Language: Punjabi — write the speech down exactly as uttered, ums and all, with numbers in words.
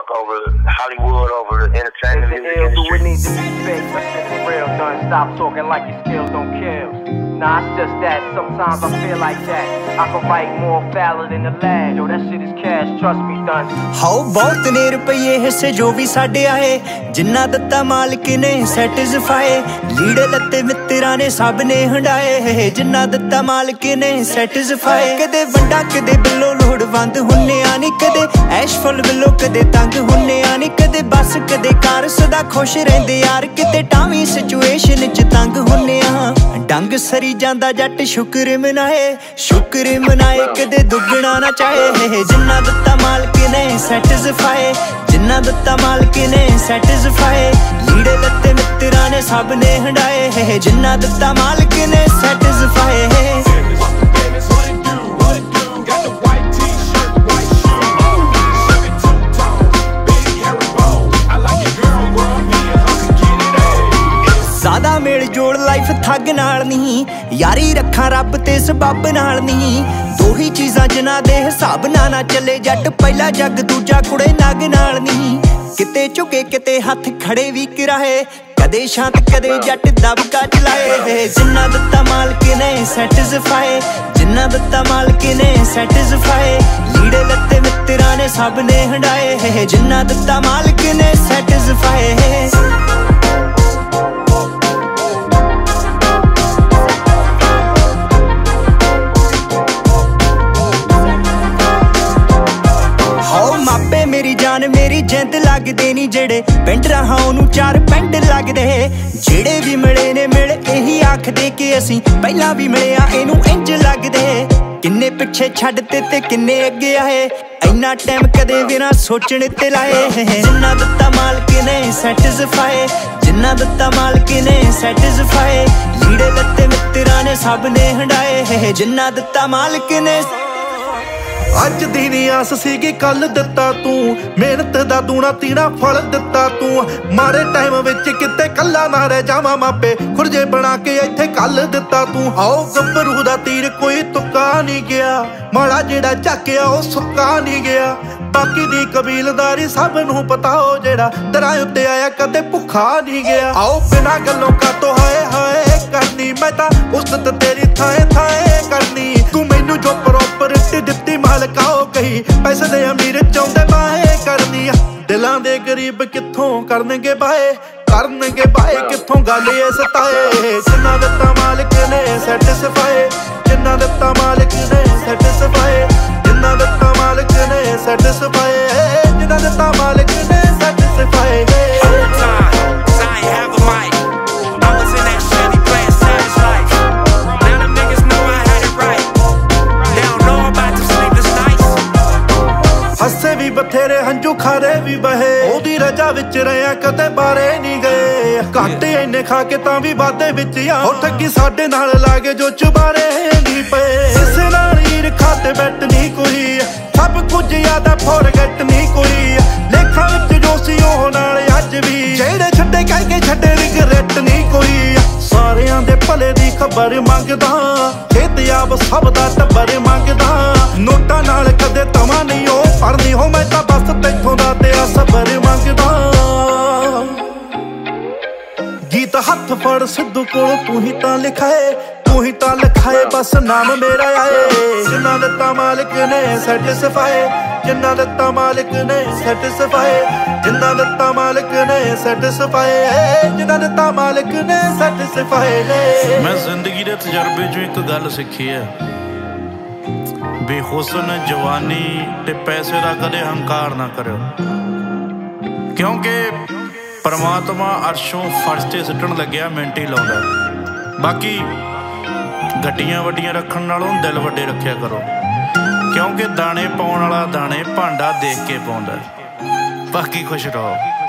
York over Hollywood over entertainment music ill, do it industry. need to be fixed? My shit is real, done. Stop talking like your skills don't kill. Nah, it's just that sometimes I feel like that. I can write more foul than the lad. Yo, that shit is cash, trust me, done. ਹਾਓ ਬਹੁਤ ਨੇ ਰੁਪਈਏ ਹਿੱਸੇ ਜੋ ਵੀ ਸਾਡੇ ਆਏ, ਜਿੰਨਾ ਦਿੱਤਾ ਮਾਲਕ ਨੇ ਸੈਟਿਸਫਾਈ। ਲੀੜੇ ਲੱਤੇ ਮਿੱਤਰਾਂ ਨੇ ਸਭ ਨੇ ਹੰਡਾਏ, ਜਿੰਨਾ ਦਿੱਤਾ ਮਾਲਕ ਨੇ ਸੈਟਿਸਫਾਈ। ਕਦੇ ਵੰਡਾ ਕਦੇ ਬਿੱਲੋ ਲੋੜਵੰਦ ਹੁੰਨੇ ਆ ਨੀ, ਕਦੇ ਐਸ਼ ਫੁੱਲ ਬਿੱਲੋ ਕਦੇ ਤੰਗ ਹੁੰਨੇ ਆ ਨੀ, ਕਦੇ ਬਸ ਕਦੇ ਕਾਰ ਸਦਾ ਖੁਸ਼ ਰਹਿੰਦੇ ਯਾਰ, ਕਿਤੇ ਟਾਵੀਂ ਸਿਚੁਏਸ਼ਨ ਚ ਤੰਗ ਹੁੰਨੇ ਆ। ਡੰਗ ਸਰੀ ਜਾਂਦਾ ਜੱਟ ਸ਼ੁਕਰ ਮਨਾਏ, ਸ਼ੁਕਰ ਮਨਾਏ ਕਦੇ ਦੁੱਗਣਾ ਨਾ ਚਾਹੇ, ਜਿੰਨਾ ਦਿੱਤਾ ਮਾਲਕ ਨੇ ਸੈਟਿਸਫਾਈ, ਜਿੰਨਾ ਦਿੱਤਾ ਮਾਲਕ ਨੇ ਸੈਟਿਸਫਾਈ। ਲੀੜੇ ਲੱਤੇ ਮਿੱਤਰਾਂ ਨੇ ਸਭ ਨੇ ਹੰਡਾਏ, ਜਿੰਨਾ ਦਿੱਤਾ ਮਾਲਕ ਨੇ ਸੈਟਿਸਫਾਈ। ਜ਼ਿਆਦਾ ਮੇਲ ਜੋੜ ਲਾਈਫ ਠੱਗ ਨਾਲ ਨਹੀਂ, ਯਾਰੀ ਰੱਖਾਂ ਰੱਬ ਤੇ ਸਬੱਬ ਨਾਲ ਨਹੀਂ। ਦੋ ਹੀ ਚੀਜ਼ਾਂ ਜਿਨ੍ਹਾਂ ਦੇ ਹਿਸਾਬ ਨਾਲ ਨਾ ਚੱਲੇ ਜੱਟ, ਪਹਿਲਾ ਜੱਗ ਦੂਜਾ ਕੁੜੇ ਨਗ ਨਾਲ ਨਹੀਂ। ਕਿਤੇ ਝੁਕੇ ਕਿਤੇ ਹੱਥ ਖੜੇ ਵੀ ਕਰਾਏ, ਕਦੇ ਸ਼ਾਂਤ ਕਦੇ ਜੱਟ ਦਬਕਾ ਚਲਾਏ। ਜਿੰਨਾ ਦਿੱਤਾ ਮਾਲਕ ਨੇ ਸੈਟਿਸਫਾਈ, ਜਿੰਨਾ ਦਿੱਤਾ ਮਾਲਕ ਨੇ ਸੈਟਿਸਫਾਈ। ਲੀੜੇ ਲੱਤੇ ਮਿੱਤਰਾਂ ਨੇ ਸਭ ਨੇ ਹੰਡਾਏ, ਜਿੰਨਾ ਦਿੱਤਾ ਮਾਲਕ ਨੇ ਸੈਟਿਸਫਾਈ। ਮੇਰੀ ਜਾਨ ਮੇਰੀ ਜਿੰਦ ਲੱਗਦੇ ਨੀ, ਜਿਹੜੇ ਪਿੰਡ ਰਹਾ ਉਹਨੂੰ ਚਾਰ ਪਿੰਡ ਲੱਗਦੇ। ਜਿਹੜੇ ਵੀ ਮਿਲੇ ਨੇ ਮਿਲ ਇਹੀ ਆਖਦੇ ਕਿ ਅਸੀਂ ਪਹਿਲਾਂ ਵੀ ਮਿਲਿਆ, ਇਹਨੂੰ ਇੰਜ ਲੱਗਦੇ। ਕਿੰਨੇ ਪਿੱਛੇ ਛੱਡਤੇ ਤੇ ਕਿੰਨੇ ਅੱਗੇ ਆਏ, ਇੰਨਾ ਟਾਈਮ ਕਦੇ ਵੀ ਨਾ ਸੋਚਣ ਤੇ ਲਾਏ। ਜਿੰਨਾ ਦਿੱਤਾ ਮਾਲਕ ਨੇ ਸੈਟਿਸਫਾਈ, ਜਿੰਨਾ ਦਿੱਤਾ ਮਾਲਕ ਨੇ ਸੈਟਿਸਫਾਈ। ਲੀੜੇ ਲੱਤੇ ਮਿੱਤਰਾਂ ਨੇ ਸਭ ਨੇ ਹੰਡਾਏ, ਜਿੰਨਾ ਦਿੱਤਾ ਮਾਲਕ ਨੇ। ਅੱਜ ਦੀ ਨੀ ਆਸ ਸੀਗੀ ਕੱਲ ਦਿੱਤਾ ਤੂੰ, ਮਿਹਨਤ ਦਾ ਦੂਣਾ ਤੀਣਾ ਫਲ ਦਿੱਤਾ ਤੂੰ। ਮਾੜੇ ਟਾਈਮ ਵਿੱਚ ਕਿਤੇ ਕੱਲਾ ਨਾ ਰਹਿ ਜਾਵਾਂ, ਮਾਪੇ ਖੁਰਜੇ ਬਣਾ ਕੇ ਇੱਥੇ ਕੱਲ ਦਿੱਤਾ ਤੂੰ। ਆਓ ਗੱਭਰੂ ਦਾ ਤੀਰ ਕੋਈ ਤੁੱਕਾ ਨਹੀਂ ਗਿਆ, ਮਾੜਾ ਜਿਹੜਾ ਝਾਕਿਆ ਉਹ ਸੁੱਕਾ ਨਹੀਂ ਗਿਆ। ਬਾਕੀ ਦੀ ਕਬੀਲਦਾਰੀ ਸਭ ਨੂੰ ਪਤਾ, ਉਹ ਜਿਹੜਾ ਦਰਾਂ ਉੱਤੇ ਆਇਆ ਕਦੇ ਭੁੱਖਾ ਨਹੀਂ ਗਿਆ। ਆਓ ਬਿਨਾਂ ਗੱਲੋਂ ਕਾਤੋਂ ਹਾਏ ਹਾਏ ਕਰਨੀ, ਮੈਂ ਤਾਂ ਉਸਤ ਤੇਰੀ ਥਾਏ ਥਾਏ ਕਰਨੀ। ਤੂੰ ਮੈਨੂੰ ਜੋ ਪ੍ਰੋਪਰਟੀ ਦਿੱਤੀ ਮਾਲਕਾ ਉਹ ਕਹੀ, ਪੈਸੇ ਦੇ ਅਮੀਰ ਚਾਹੁੰਦੇ ਬਾਏ ਕਰਨੀ ਆ। ਦਿਲਾਂ ਦੇ ਗਰੀਬ ਕਿੱਥੋਂ ਕਰਨਗੇ ਬਾਏ, ਕਰਨਗੇ ਬਾਏ ਕਿੱਥੋਂ ਗੱਲ ਇਹ ਸਤਾਏ। ਜਿੰਨਾ ਦਿੱਤਾ ਮਾਲਕ ਨੇ ਸੈਟਿਸਫਾਈ, ਜਿੰਨਾ ਦਿੱਤਾ ਮਾਲਕ ਨੇ ਸੈਟਿਸਫਾਈ। ਜਿੰਨਾ ਦਿੱਤਾ ਮਾਲਕ ਨੇ ਸੈਟਿਸਫਾਈ, ਜਿੰਨਾ ਦਿੱਤਾ ਮਾਲਕ ਨੇ ਸੈਟਿਸਫਾਈ। ਹੱਸੇ ਵੀ ਬਥੇਰੇ ਹੰਝੂ ਖਾਰੇ ਵੀ ਬਹੇ, ਉਹਦੀ ਰਜਾ ਵਿੱਚ ਰਿਆ ਕਦੇ ਬਾਰੇ ਨਹੀਂ ਗਏ। ਘਾਟੇ ਇੰਨੇ ਖਾ ਕੇ ਤਾਂ ਵੀ ਵਾਧੇ ਵਿੱਚ ਆ, ਉਹ ਠੱਗੀ ਸਾਡੇ ਨਾਲ ਲਾਗੇ ਜੋ ਚੁਬਾਰੇ ਨਹੀਂ ਪਏ। ਇਸੇ ਨਾਲ ਹੀਰ ਖਾਤੇ ਬੈਠ ਨਹੀਂ ਕੋਈ, ਸਭ ਕੁਝ ਯਾਦ ਆ ਫੋਰਗੇਟ ਨਹੀਂ ਕੋਈ। ਲੇਖਾਂ ਵਿੱਚ ਜੋ ਸੀ ਉਹ ਨਾਲ ਅੱਜ ਵੀ, ਜਿਹੜੇ ਛੱਡੇ ਕਹਿ ਕੇ ਛੱਡੇ ਰਿਗਰੈਟ ਨਹੀਂ ਕੋਈ। ਸਾਰਿਆਂ ਦੇ ਭਲੇ ਦੀ ਖਬਰ ਮੰਗਦਾ, ਖੇਤਯਾਬ ਸਭ ਦਾ ਟੱਬਰ ਮੰਗਦਾ। ਨੋਟਾਂ ਨਾਲ ਕਦੇ ਤਵਾਂ ਨਹੀਂ ਉਹ ਪੜਨੀ ਹੋ, ਮੈਂ ਤਾਂ ਬਸ ਤੈਥੋਂ ਦਾ ਤੇਰਾ ਸਬਰ ਮੰਗਦਾ। ਗੀਤ ਹੱਥ ਫੜ ਸਿੱਧੂ ਕੋਲ ਤੂੰ ਹੀ ਤਾਂ ਲਿਖਾਏ, ਤੂੰ ਹੀ ਤਾਂ ਲਿਖਾਏ ਬਸ ਨਾਮ ਮੇਰਾ ਆਏ। ਜਿੰਨਾ ਦਿੱਤਾ ਮਾਲਕ ਨੇ ਸੈਟਿਸਫਾਈ, ਜਿੰਨਾ ਦਿੱਤਾ ਮਾਲਕ ਨੇ ਸੈਟਿਸਫਾਈ। ਜਿੰਨਾ ਦਿੱਤਾ ਮਾਲਕ ਨੇ ਸੈਟਿਸਫਾਈ, ਜਿੰਨਾ ਦਿੱਤਾ ਮਾਲਕ ਨੇ ਸੈਟਿਸਫਾਈ। ਮੈਂ ਜ਼ਿੰਦਗੀ ਦੇ ਤਜਰਬੇ ਚੋਂ ਇੱਕ ਗੱਲ ਸਿੱਖੀ ਹੈ, ਬੇਹੁਸਨ ਜਵਾਨੀ ਤੇ ਪੈਸੇ ਦਾ ਕਦੇ ਹੰਕਾਰ ਨਾ ਕਰਿਓ, ਕਿਉਂਕਿ ਪਰਮਾਤਮਾ ਅਰਸ਼ੋਂ ਫਰਸ਼ ਤੇ ਸਿੱਟਣ ਲੱਗਿਆ ਮਿੰਟ ਹੀ ਲਾਉਂਦਾ। ਬਾਕੀ ਗੱਡੀਆਂ ਵੱਡੀਆਂ ਰੱਖਣ ਨਾਲੋਂ ਦਿਲ ਵੱਡੇ ਰੱਖਿਆ ਕਰੋ, ਕਿਉਂਕਿ ਦਾਣੇ ਪਾਉਣ ਵਾਲਾ ਦਾਣੇ ਭਾਂਡਾ ਦੇਖ ਕੇ ਪਾਉਂਦਾ। ਬਾਕੀ ਖੁਸ਼ ਰਹੋ।